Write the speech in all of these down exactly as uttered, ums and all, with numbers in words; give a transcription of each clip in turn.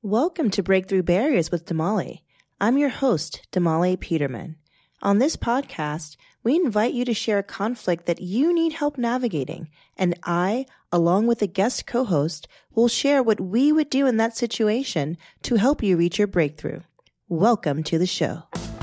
Welcome to Breakthrough Barriers with Damali. I'm your host, Damali Peterman. On this podcast, we invite you to share a conflict that you need help navigating, and I, along with a guest co-host, will share what we would do in that situation to help you reach your breakthrough. Welcome to the show.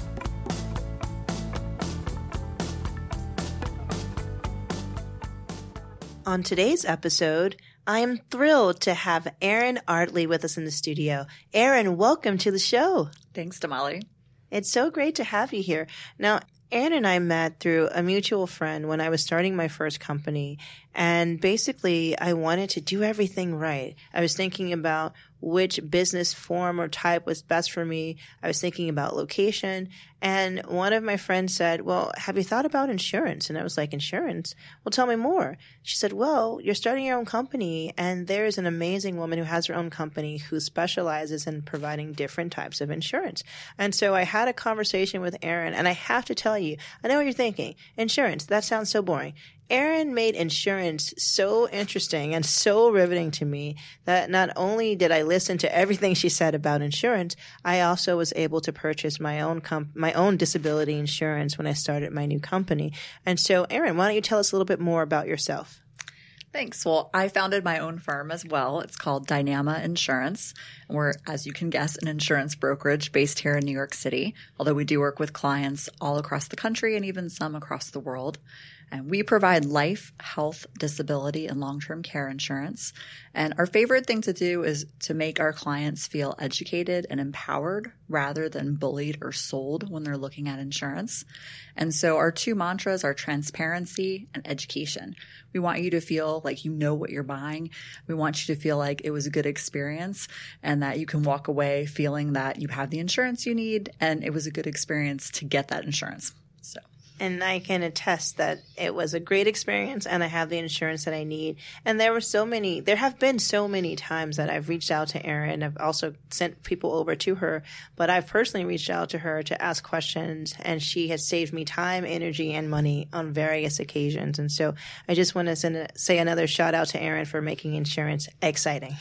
On today's episode, I am thrilled to have Erin Artley with us in the studio. Erin, welcome to the show. Thanks, Damali. It's so great to have you here. Now, Erin and I met through a mutual friend when I was starting my first company. And basically, I wanted to do everything right. I was thinking about which business form or type was best for me. I was thinking about location. And one of my friends said, well, have you thought about insurance? And I was like, insurance? Well, tell me more. She said, well, you're starting your own company, and there is an amazing woman who has her own company who specializes in providing different types of insurance. And so I had a conversation with Erin, and I have to tell you, I know what you're thinking. Insurance, that sounds so boring. Erin made insurance so interesting and so riveting to me that not only did I listen to everything she said about insurance, I also was able to purchase my own comp- my own disability insurance when I started my new company. And so, Erin, why don't you tell us a little bit more about yourself? Thanks. Well, I founded my own firm as well. It's called Dynama Insurance. We're, as you can guess, an insurance brokerage based here in New York City, although we do work with clients all across the country and even some across the world. And we provide life, health, disability, and long-term care insurance. And our favorite thing to do is to make our clients feel educated and empowered rather than bullied or sold when they're looking at insurance. And so our two mantras are transparency and education. We want you to feel like you know what you're buying. We want you to feel like it was a good experience and that you can walk away feeling that you have the insurance you need and it was a good experience to get that insurance. So. And I can attest that it was a great experience and I have the insurance that I need. And there were so many, there have been so many times that I've reached out to Erin. I've also sent people over to her, but I've personally reached out to her to ask questions, and she has saved me time, energy, and money on various occasions. And so I just want to send a, say another shout out to Erin for making insurance exciting.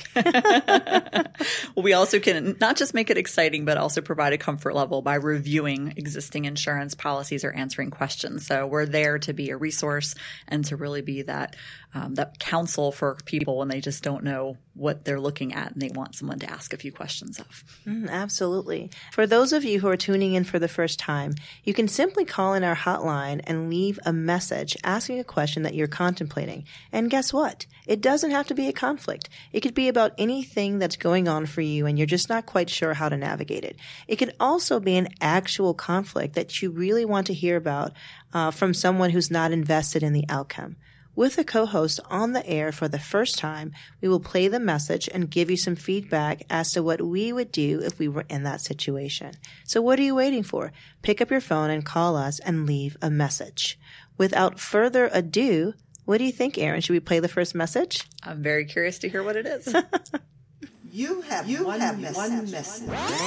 Well, we also can not just make it exciting, but also provide a comfort level by reviewing existing insurance policies or answering questions. Questions. So we're there to be a resource and to really be that um, that counsel for people when they just don't know what they're looking at and they want someone to ask a few questions of. Mm, absolutely. For those of you who are tuning in for the first time, you can simply call in our hotline and leave a message asking a question that you're contemplating. And guess what? It doesn't have to be a conflict. It could be about anything that's going on for you and you're just not quite sure how to navigate it. It could also be an actual conflict that you really want to hear about uh, from someone who's not invested in the outcome. With a co-host on the air for the first time, we will play the message and give you some feedback as to what we would do if we were in that situation. So what are you waiting for? Pick up your phone and call us and leave a message. Without further ado, what do you think, Erin? Should we play the first message? I'm very curious to hear what it is. You have, you one, have message. one message.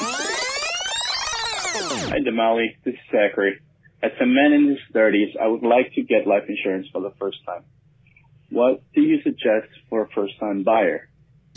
Hi, Damali. This is Zachary. As a man in his thirties, I would like to get life insurance for the first time. What do you suggest for a first-time buyer?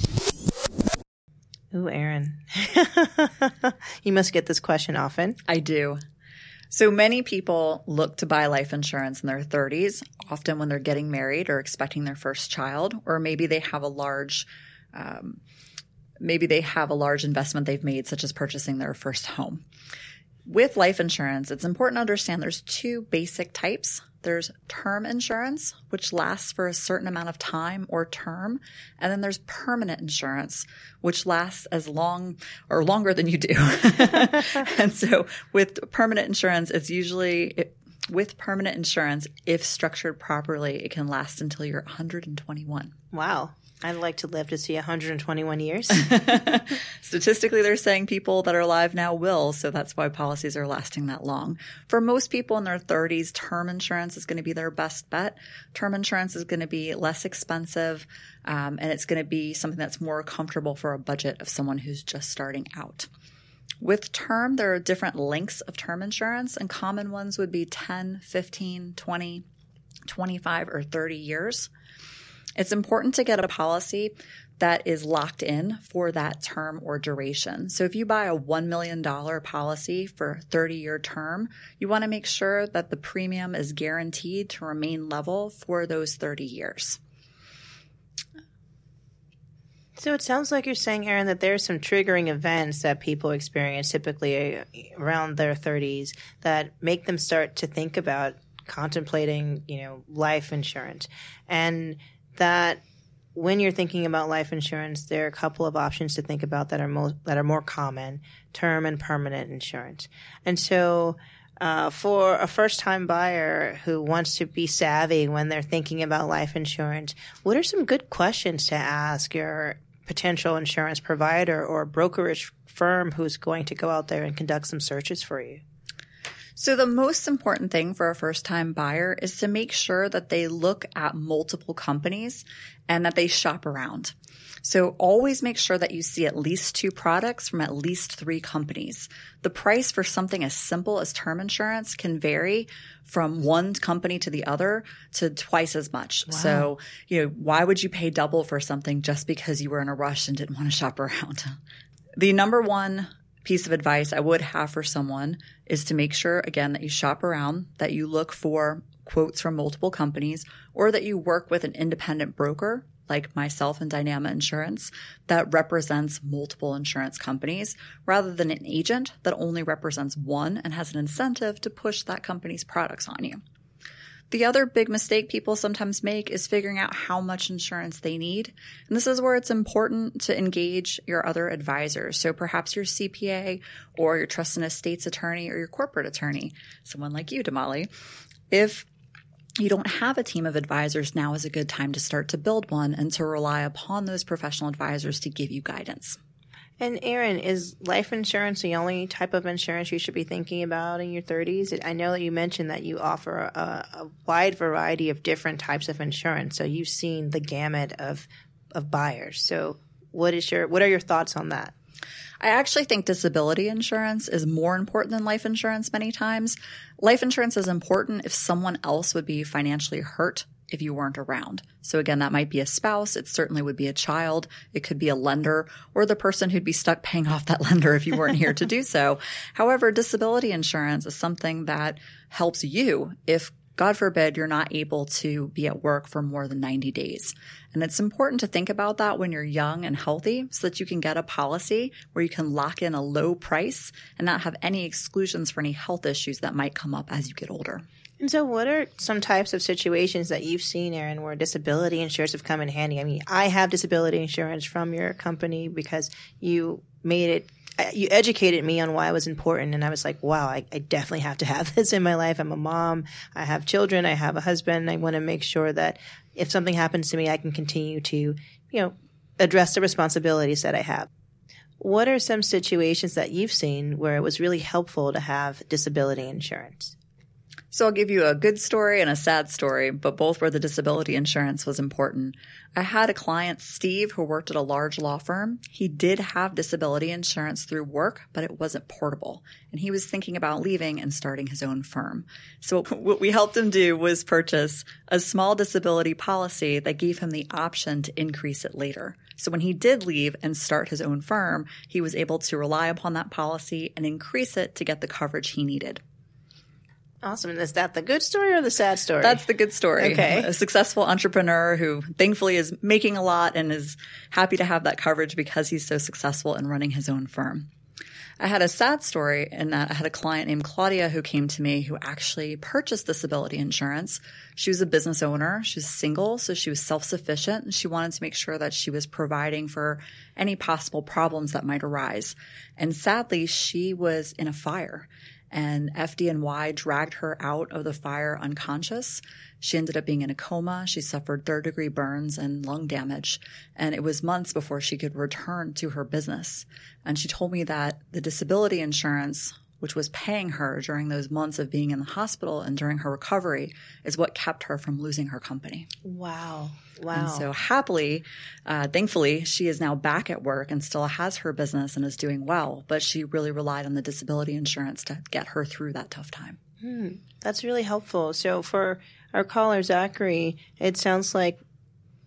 Ooh, Erin. You must get this question often. I do. So many people look to buy life insurance in their thirties, often when they're getting married or expecting their first child, or maybe they have a large um, maybe they have a large investment they've made, such as purchasing their first home. With life insurance, it's important to understand there's two basic types. There's term insurance, which lasts for a certain amount of time or term. And then there's permanent insurance, which lasts as long or longer than you do. And so with permanent insurance, it's usually it, with permanent insurance, if structured properly, it can last until you're one hundred twenty-one. Wow. I'd like to live to see one hundred twenty-one years. Statistically, they're saying people that are alive now will, so that's why policies are lasting that long. For most people in their thirties, term insurance is going to be their best bet. Term insurance is going to be less expensive, um, and it's going to be something that's more comfortable for a budget of someone who's just starting out. With term, there are different lengths of term insurance, and common ones would be ten, fifteen, twenty, twenty-five, or thirty years. It's important to get a policy that is locked in for that term or duration. So if you buy a one million dollars policy for a thirty-year term, you want to make sure that the premium is guaranteed to remain level for those thirty years. So it sounds like you're saying, Erin, that there are some triggering events that people experience typically around their thirties that make them start to think about contemplating, you know, life insurance. And that when you're thinking about life insurance, there are a couple of options to think about that are most, that are more common: term and permanent insurance. And so uh, for a first-time buyer who wants to be savvy when they're thinking about life insurance, what are some good questions to ask your potential insurance provider or brokerage firm who's going to go out there and conduct some searches for you? So the most important thing for a first-time buyer is to make sure that they look at multiple companies and that they shop around. So always make sure that you see at least two products from at least three companies. The price for something as simple as term insurance can vary from one company to the other to twice as much. Wow. So, you know, why would you pay double for something just because you were in a rush and didn't want to shop around? The number one piece of advice I would have for someone is to make sure, again, that you shop around, that you look for quotes from multiple companies, or that you work with an independent broker like myself and Dynama Insurance that represents multiple insurance companies rather than an agent that only represents one and has an incentive to push that company's products on you. The other big mistake people sometimes make is figuring out how much insurance they need. And this is where it's important to engage your other advisors. So perhaps your C P A or your trust and estates attorney or your corporate attorney, someone like you, Damali. If you don't have a team of advisors, now is a good time to start to build one and to rely upon those professional advisors to give you guidance. And Erin, is life insurance the only type of insurance you should be thinking about in your thirties? I know that you mentioned that you offer a, a wide variety of different types of insurance, so you've seen the gamut of of buyers. So what is your what are your thoughts on that? I actually think disability insurance is more important than life insurance many times. Life insurance is important if someone else would be financially hurt if you weren't around. So again, that might be a spouse. It certainly would be a child. It could be a lender or the person who'd be stuck paying off that lender if you weren't here to do so. However, disability insurance is something that helps you if, God forbid, you're not able to be at work for more than ninety days. And it's important to think about that when you're young and healthy so that you can get a policy where you can lock in a low price and not have any exclusions for any health issues that might come up as you get older. And so what are some types of situations that you've seen, Erin, where disability insurance have come in handy? I mean, I have disability insurance from your company because you made it you educated me on why it was important, and I was like, wow, I, I definitely have to have this in my life. I'm a mom. I have children. I have a husband. I want to make sure that if something happens to me, I can continue to, you know, address the responsibilities that I have. What are some situations that you've seen where it was really helpful to have disability insurance? So I'll give you a good story and a sad story, but both where the disability insurance was important. I had a client, Steve, who worked at a large law firm. He did have disability insurance through work, but it wasn't portable. And he was thinking about leaving and starting his own firm. So what we helped him do was purchase a small disability policy that gave him the option to increase it later. So when he did leave and start his own firm, he was able to rely upon that policy and increase it to get the coverage he needed. Awesome. And is that the good story or the sad story? That's the good story. Okay. A successful entrepreneur who thankfully is making a lot and is happy to have that coverage because he's so successful in running his own firm. I had a sad story in that I had a client named Claudia who came to me who actually purchased disability insurance. She was a business owner. She was single, so she was self-sufficient, and she wanted to make sure that she was providing for any possible problems that might arise. And sadly, she was in a fire. And F D N Y dragged her out of the fire unconscious. She ended up being in a coma. She suffered third-degree burns and lung damage. And it was months before she could return to her business. And she told me that the disability insurance, which was paying her during those months of being in the hospital and during her recovery, is what kept her from losing her company. Wow. Wow. And so happily, uh, thankfully, she is now back at work and still has her business and is doing well. But she really relied on the disability insurance to get her through that tough time. Hmm. That's really helpful. So for our caller, Zachary, it sounds like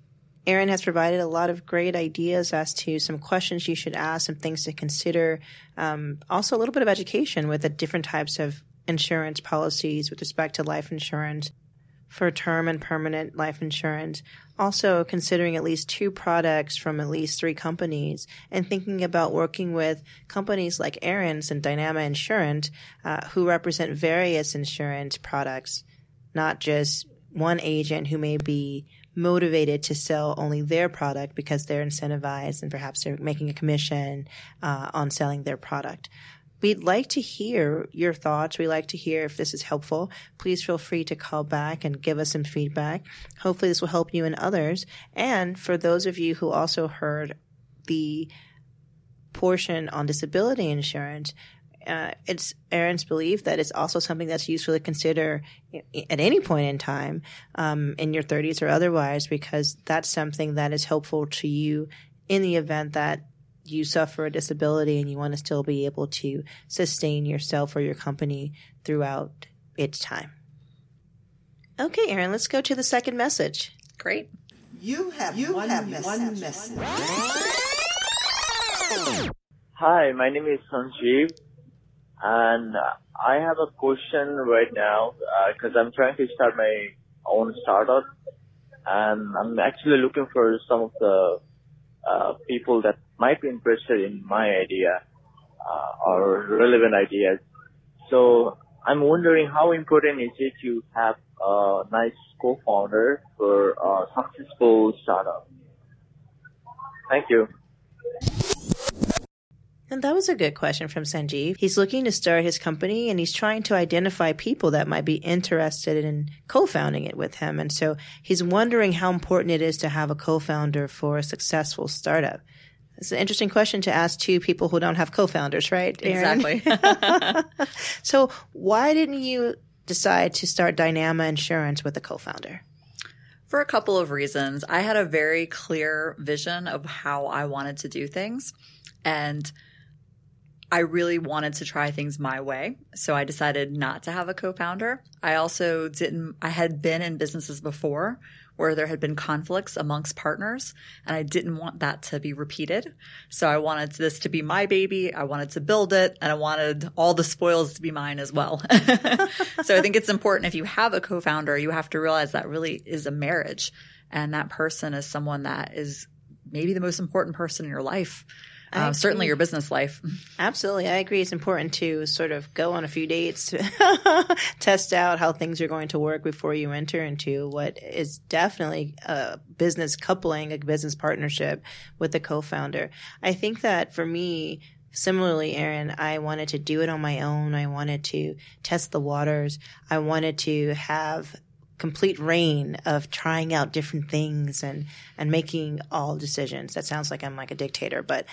Erin has provided a lot of great ideas as to some questions you should ask, some things to consider. Um, also, a little bit of education with the different types of insurance policies with respect to life insurance for term and permanent life insurance. Also, considering at least two products from at least three companies and thinking about working with companies like Erin's and Dynama Insurance, uh, who represent various insurance products, not just one agent who may be motivated to sell only their product because they're incentivized and perhaps they're making a commission uh, on selling their product. We'd like to hear your thoughts. We'd like to hear if this is helpful. Please feel free to call back and give us some feedback. Hopefully this will help you and others. And for those of you who also heard the portion on disability insurance, Uh, it's Erin's belief that it's also something that's useful to consider at any point in time, um, in your thirties or otherwise, because that's something that is helpful to you in the event that you suffer a disability and you want to still be able to sustain yourself or your company throughout its time. Okay, Erin, let's go to the second message. Great. You have you one, have message. one message. Hi, my name is Sanjeev. And uh, I have a question right now because uh, I'm trying to start my own startup, and I'm actually looking for some of the uh, people that might be interested in my idea uh, or relevant ideas. So I'm wondering how important is it to have a nice co-founder for a successful startup? Thank you. And that was a good question from Sanjeev. He's looking to start his company and he's trying to identify people that might be interested in co-founding it with him. And so he's wondering how important it is to have a co-founder for a successful startup. It's an interesting question to ask two people who don't have co-founders, right, Erin? Exactly. So why didn't you decide to start Dynama Insurance with a co-founder? For a couple of reasons. I had a very clear vision of how I wanted to do things, and I really wanted to try things my way, so I decided not to have a co-founder. I also didn't – I had been in businesses before where there had been conflicts amongst partners, and I didn't want that to be repeated. So I wanted this to be my baby. I wanted to build it, and I wanted all the spoils to be mine as well. So I think it's important if you have a co-founder, you have to realize that really is a marriage, and that person is someone that is maybe the most important person in your life. Uh, certainly your business life. Absolutely. I agree. It's important to sort of go on a few dates, test out how things are going to work before you enter into what is definitely a business coupling, a business partnership with the co-founder. I think that for me, similarly, Erin, I wanted to do it on my own. I wanted to test the waters. I wanted to have complete reign of trying out different things and, and making all decisions. That sounds like I'm like a dictator, but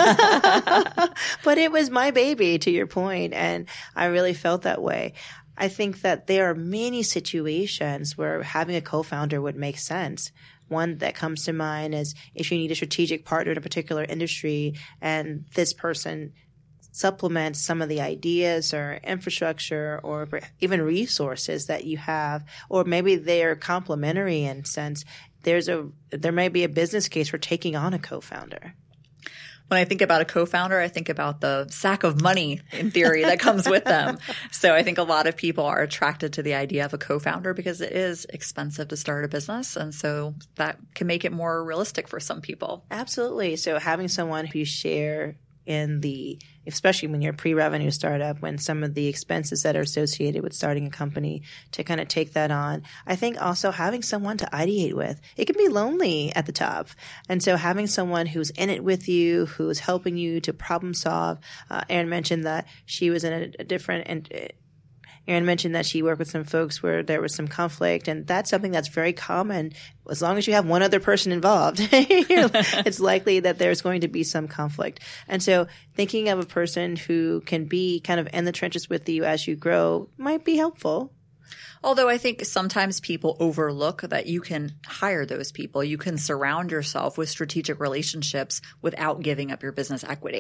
but it was my baby, to your point, and I really felt that way. I think that there are many situations where having a co-founder would make sense. One that comes to mind is if you need a strategic partner in a particular industry and this person supplement some of the ideas or infrastructure or even resources that you have, or maybe they're complementary in sense. There's a there may be a business case for taking on a co-founder. When I think about a co-founder, I think about the sack of money, in theory, that comes with them. So I think a lot of people are attracted to the idea of a co-founder because it is expensive to start a business. And so that can make it more realistic for some people. Absolutely. So having someone who share in the, especially when you're a pre-revenue startup, when some of the expenses that are associated with starting a company, to kind of take that on. I think also having someone to ideate with. It can be lonely at the top. And so having someone who's in it with you, who's helping you to problem solve. Uh, Erin mentioned that she was in a, a different, and Erin mentioned that she worked with some folks where there was some conflict, and that's something that's very common. As long as you have one other person involved, it's likely that there's going to be some conflict. And so thinking of a person who can be kind of in the trenches with you as you grow might be helpful. Although I think sometimes people overlook that you can hire those people. You can surround yourself with strategic relationships without giving up your business equity.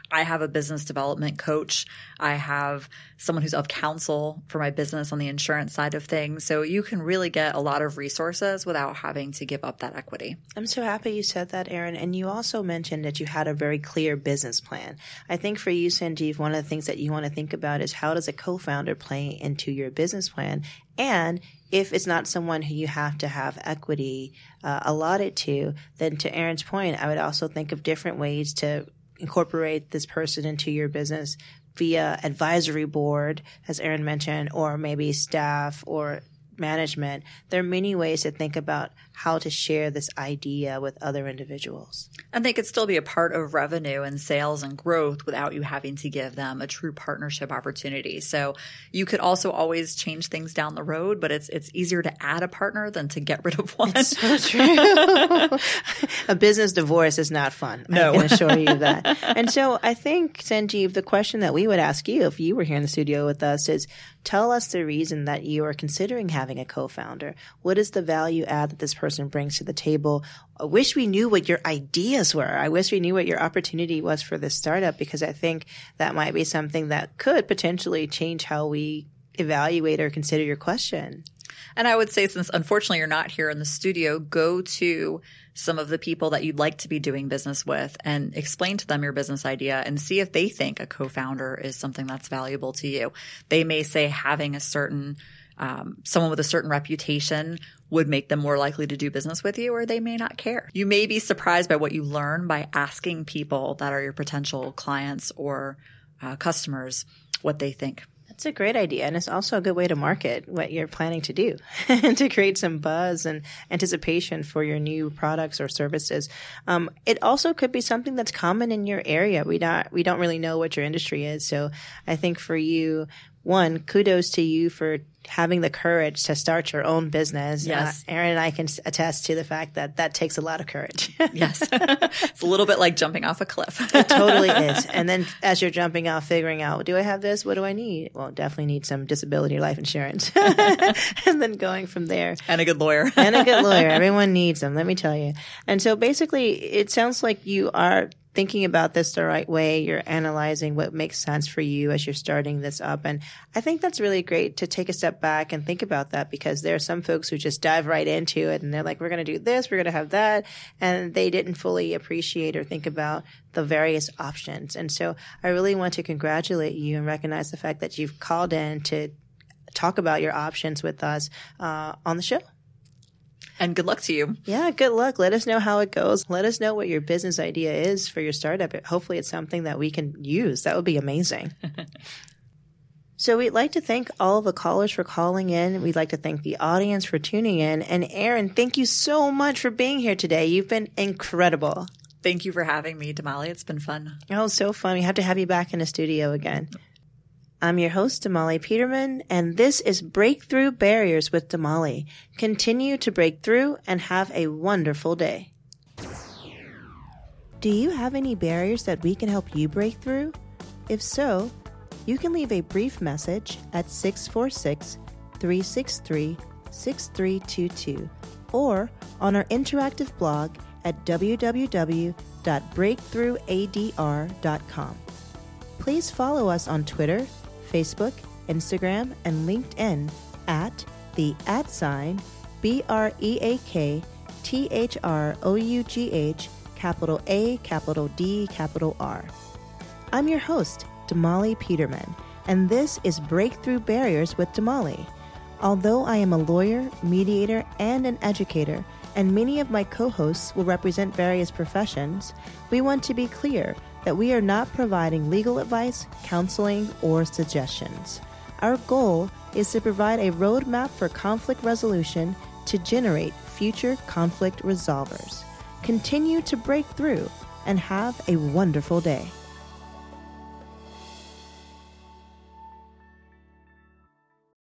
I have a business development coach. I have someone who's of counsel for my business on the insurance side of things. So you can really get a lot of resources without having to give up that equity. I'm so happy you said that, Erin. And you also mentioned that you had a very clear business plan. I think for you, Sanjeev, one of the things that you want to think about is how does a co-founder play into your business plan? And if it's not someone who you have to have equity uh, allotted to, then to Erin's point, I would also think of different ways to incorporate this person into your business via advisory board, as Erin mentioned, or maybe staff or management. There are many ways to think about how to share this idea with other individuals. And they could still be a part of revenue and sales and growth without you having to give them a true partnership opportunity. So you could also always change things down the road, but it's it's easier to add a partner than to get rid of one. It's so true. A business divorce is not fun. No. I can assure you that. And so I think, Sanjeev, the question that we would ask you if you were here in the studio with us is, tell us the reason that you are considering having a co-founder. What is the value add that this person brings to the table? I wish we knew what your ideas were. I wish we knew what your opportunity was for this startup, because I think that might be something that could potentially change how we evaluate or consider your question. And I would say, since unfortunately you're not here in the studio, go to some of the people that you'd like to be doing business with and explain to them your business idea and see if they think a co-founder is something that's valuable to you. They may say having a certain um, someone with a certain reputation would make them more likely to do business with you, or they may not care. You may be surprised by what you learn by asking people that are your potential clients or uh, customers what they think. That's a great idea. And it's also a good way to market what you're planning to do and to create some buzz and anticipation for your new products or services. Um, it also could be something that's common in your area. We not, we don't really know what your industry is. So I think for you, one, kudos to you for having the courage to start your own business. Yes. Uh, Erin and I can attest to the fact that that takes a lot of courage. Yes. It's a little bit like jumping off a cliff. It totally is. And then as you're jumping off, figuring out, do I have this? What do I need? Well, definitely need some disability or life insurance. And then going from there. And a good lawyer. And a good lawyer. Everyone needs them, let me tell you. And so basically, it sounds like you are thinking about this the right way. You're analyzing what makes sense for you as you're starting this up. And I think that's really great to take a step back and think about that, because there are some folks who just dive right into it and they're like, we're going to do this, we're going to have that. And they didn't fully appreciate or think about the various options. And so I really want to congratulate you and recognize the fact that you've called in to talk about your options with us uh, on the show. And good luck to you. Yeah, good luck. Let us know how it goes. Let us know what your business idea is for your startup. Hopefully it's something that we can use. That would be amazing. So we'd like to thank all of the callers for calling in. We'd like to thank the audience for tuning in. And Erin, thank you so much for being here today. You've been incredible. Thank you for having me, Damali. It's been fun. Oh, so fun. We have to have you back in the studio again. I'm your host, Damali Peterman, and this is Breakthrough Barriers with Damali. Continue to break through and have a wonderful day. Do you have any barriers that we can help you break through? If so, you can leave a brief message at six four six, three six three, six three two two or on our interactive blog at w w w dot breakthrough a d r dot com. Please follow us on Twitter, Facebook, Instagram, and LinkedIn at the at sign B R E A K T H R O U G H capital A, capital D, capital R. I'm your host, Damali Peterman, and this is Breakthrough Barriers with Damali. Although I am a lawyer, mediator, and an educator, and many of my co-hosts will represent various professions, we want to be clear that we are not providing legal advice, counseling, or suggestions. Our goal is to provide a roadmap for conflict resolution to generate future conflict resolvers. Continue to break through and have a wonderful day.